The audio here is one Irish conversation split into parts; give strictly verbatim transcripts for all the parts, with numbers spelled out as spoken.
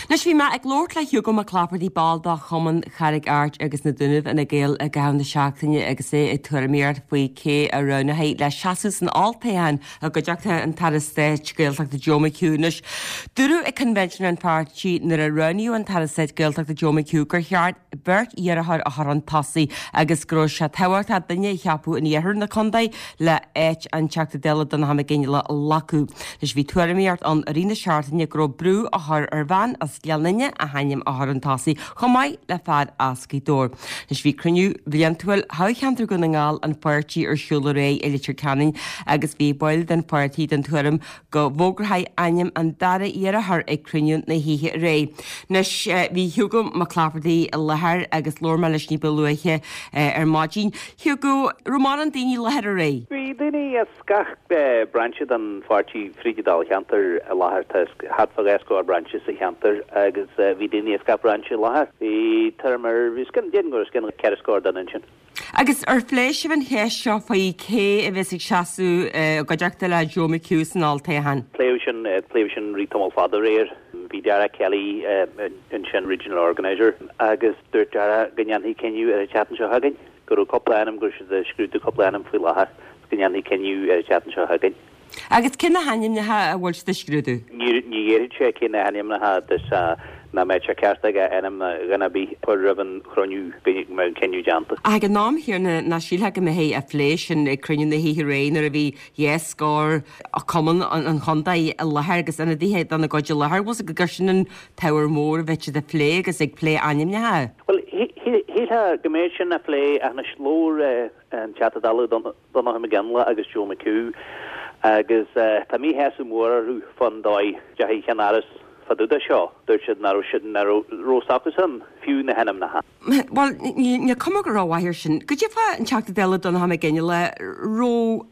Nes bhí me ag glóir le hiú go a clapparí ballda chuman charig art agus na duineh ina ggéal a gan na seachtaine agus é i tuairméart faoi cé a runnahéid le seaas an altaíhan a go deachta an tarastéid géalteach de Joe McHugh. Dúrú i Convention and Party nar a runniú an tarastéid géalteach de Joe McHugh gur cheart bert iarthar a an tasaí agus gro se tehairt a duine cheapú in dhéair na condaid le éit an teachta déile don ha géine le lacú. Nes bhí tuairméart an rína seaartaine gro brú a th ar bhain as gealnaine a haim a an tasaí chomáid le fad ascaí dór. Nes bhí cruniú bbliantúil haichantar go na ngáil an páirtí ar siúla ré i litir canin agus bhí boil den páirtí den tuairim go bhógrathaid aim an dara iarthar ag cruniú na híthe ré. Nes bhí Hugo McClafferty a lethir agus lór me leis ní beluaiche ar mádín. Hugo, Román an daoine lethir a ré? Bhí daoine a scach branche an páirtí frígidal cheantar a lethir hadfa gascó branches a cheantar agus bhí daoine a scach branche lethir. Bhí termar bhí scin déan gur scin ceirascóir dan sin. Agus ar phléis an héis seo faoi cé a bheits ag seaasú go deachta le Joe McHugh an altaíhan. Pléisian pléisian rítomol fada réir. Bhí Dara Kelly in sin regional organizer agus dúirt Dara gannyanhí ceniu ar a chatan seo hagan. Gurú coppla anam gur de scrúta coppla anam faoi lethir gannyanhí ceniu ar a chatan seo hagan. Agus cinna haim nathe a bhfuil de scrúdú? Ní dhéirid sé cinna haim nathe dus na me se ceirtaige enam gana bí pu raban chroniú me ceniu janta. Ag an nám hir na na síle go mé a phléis an cruniú na hí réin ar a bhí yes scór a common an chundaí a lethir agus ana dtíhéad an na goide lethir was a go gur sin an tower mór bheitse de phlé agus ag phlé aim nathe. Well hítha goméid sin na phlé a na slór an chatadala donna me ganla agus Joe McHugh agus tá mí heasú mór fan dóid deahí cheanaras faduda seo, dúirt siad naró siad naró rósachas fiú na henam na ha. Well, ní cum go ráhhair sin. Go dtí fa an teachta déile don ha gine le ró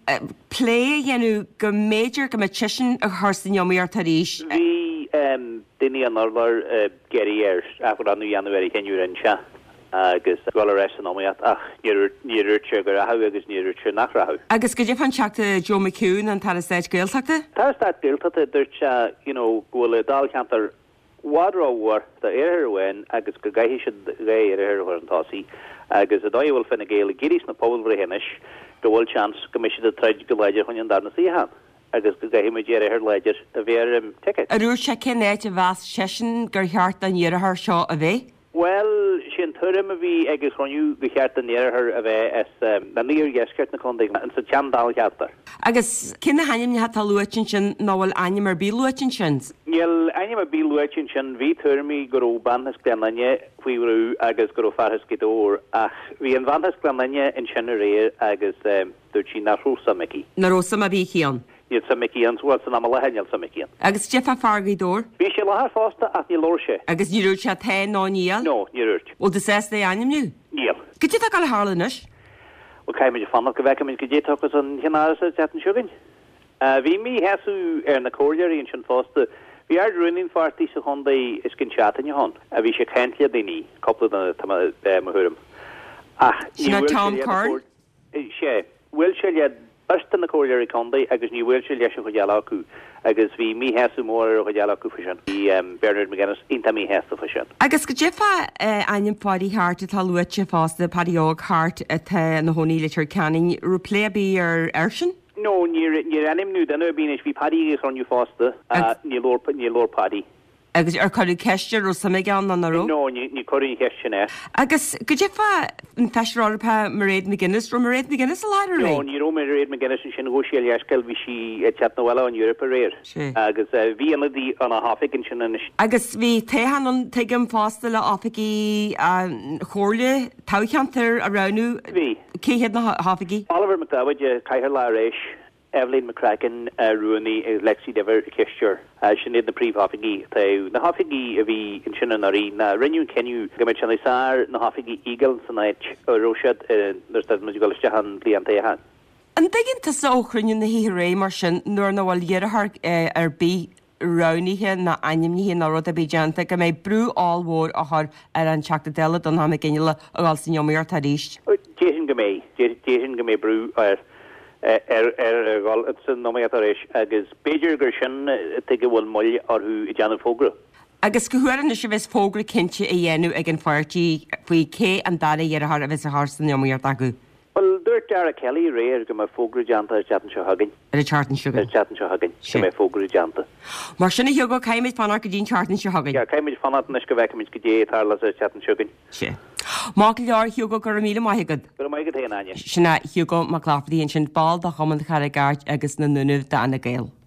plé dhéanú go méidir go tisin a thusin joíar taríis. Bhí duine an orlar geirí ar afar anú January ceniu an se. agus goil reis an óíat ach níúirte gur ath agus níúirte nach rath. Agus go dtí fan teachta Joe McHugh an tarastéid géalteachta? Tarastéid géalteachta dúirt se ghfuil dal cheantar wadráhhar de éarhain agus go gaihí si ré ar éarhar an tásaí agus a dóhfuil finna géala girís na pobl héis go bhfuil chans go mis a treid go leidir chuin an darna síhan. agus go gaihí me déir ar leidir a bhéir ticket. A rúr se cinnéid a bheas sesin gur cheart an dhéarthar seo a bheith? Well, sin thurim a bhí agus chuniú go cheart an éarthar a bheith as na níor gesceart na condaigh an sa teandal cheartar. Agus cinna haim ne hatá luatin sin nóhfuil aim ar bí luatin sin? Níl aim ar bí luatin sin bhí thuirmí gur ó banthas glenanne faoihrú agus gur ó farthas gidóir ach bhí an bhanthas glenanne in sin réir agus dúirt sí na rósa mici. Na rósa a bhí chéan? Níl sa mician bhil san am leheil sa mician. Agus defa fargaí dór? Bhí sé lethir fásta ach ní lór sé. Agus ní rúirt se té ná níl? No, ní rúirt. Ó de sé é aim nniu? Níl. Go dtí a gal hálanis? Well caiimiid fanna go bhecha go déachchas an cheanás a tetan siúgain. Bhí mí heasú ar na cóirí an sin fásta. Bhí ar running fartí sa chundaí is cin seatain hon a bhí sé ceintlia daoine coppla na mthúrim. Ach Sinna Tom Carn? sé bhfuil se le Basta na cóirí condaí agus ní bhfuil se leis go dealaú agus bhí mí heasú mór go dealaú fa sin. Bhí Bernard McGuinness inta mí heasta fa sin. Agus go defa aim páí hart atá luite fásta paíog hart atá na honí litir caning ruplébí ar airsin? No, ní anim nú den bhí is bhí padí chuniu fásta ní lór padí. Agus ar choú ceiste ó sa meán an naró? No, ní choirí ceistena. Agus go defa an feisirápa mar réad McGuinness ro mar réad McGuinness a láidir No, ní ró mar réad McGuinness sin hóisiil leiscail bhí si chat nóhile an Europa réir. Agus bhí anadí an a háficin sin an. Agus bhí téhan an tuigim fásta le áfaí chóirle táchantar a ranú? Bhí. Céhéad na háfaí? Oliver McDowd caiithir lá rééis. Evelyn McCracken uh, Rooney uh, Lexi Dever Kisture uh, sin na príomh hafigi tá na hafigi a bhí in sin narí na rinneún ceniu go an sár na hafigi Eagle san éit roisiad nuair mu goistehan bliantaithe. An daginn tá óchrinne na hí ré mar sin nuair na bhfuil dhéarthar ar bí raunithe na animnithe na rud a bíjananta go méid brú áhór a th ar an teachta déile don ha gine a gáil sin jomíar tá ríist. Déan go mé déan go mé brú ar er er gal san nóíéis agus Beiidir gur sin te bhfuil moll orthú i deanna fógra. Agus gohuian is se bheits fógra cinnte a dhéanú ag an foiirtí faoi cé an dada dhéar a bheits a hásan neomíart acu. Well, dúirt Dara Kelly réir go mar fógraúanta ar chatan seo hagann. Ar a chartan siúga. Ar chatan seo hagann go mar fógraúanta. Mar sinna hiúga caiimiid fanar go dín chartan seo hagann. Ja, caiimiid fanat is go bhheicimiid go dé tarlas ar chatan siúgan. sé. Má go leor hiúga go míle maigad. Go maigad héana. Sinna hiúga má clafadaí an sin bal a chaman char a gart agus na nunah da na gail.